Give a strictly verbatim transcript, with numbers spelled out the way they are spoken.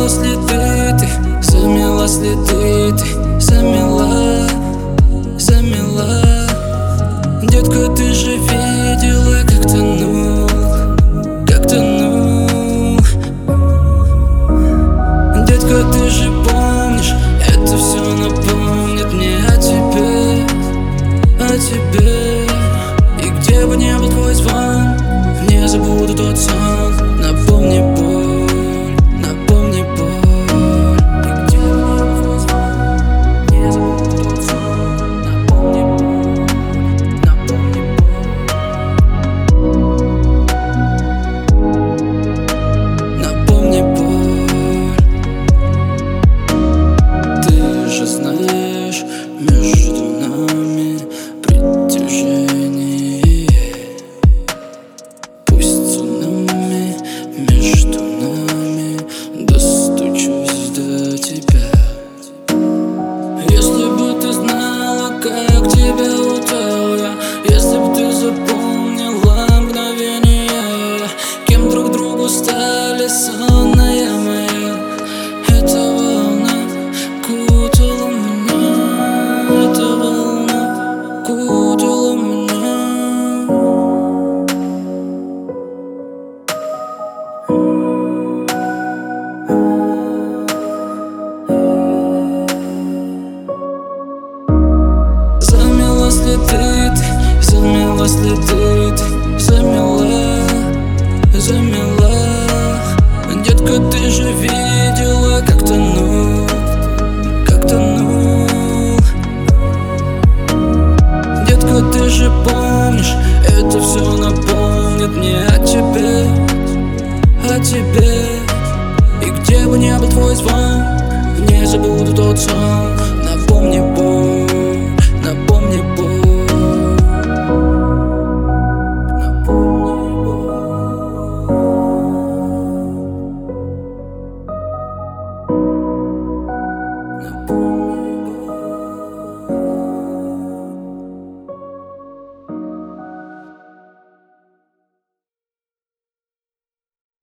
Замялась ли ты, ты, замялась ли ты, ты, замела, замела. Детка, ты же видела, как тонул, как тонул. Детка, ты же помнишь, это все напомнит мне о тебе, о тебе. И где бы не был твой звон, не забуду тот сон. Напомни боль, напомни боль. И где бы не был твой звон, не забуду тот сон. Напомни боль, напомни боль. Напомни боль. Ты же знаешь, между нами притяжение. Пусть цунами между нами, достучусь до тебя. Если бы ты знала, как тебя утал я, если бы ты запомнила мгновение, кем друг другу стали сонная моя. Эта волна кутала меня, эта волна кутала меня. Замялась ли ты, ты, замялась ли ты, ты, замела, замела. Детка, ты же видела, как тонул, как тонул. Детка, ты же помнишь, это все напомнит мне о тебе, о тебе. И где бы не был твой звон, не забуду тот сон. Напомни боль, напомни боль. Напомни боль. Напомни.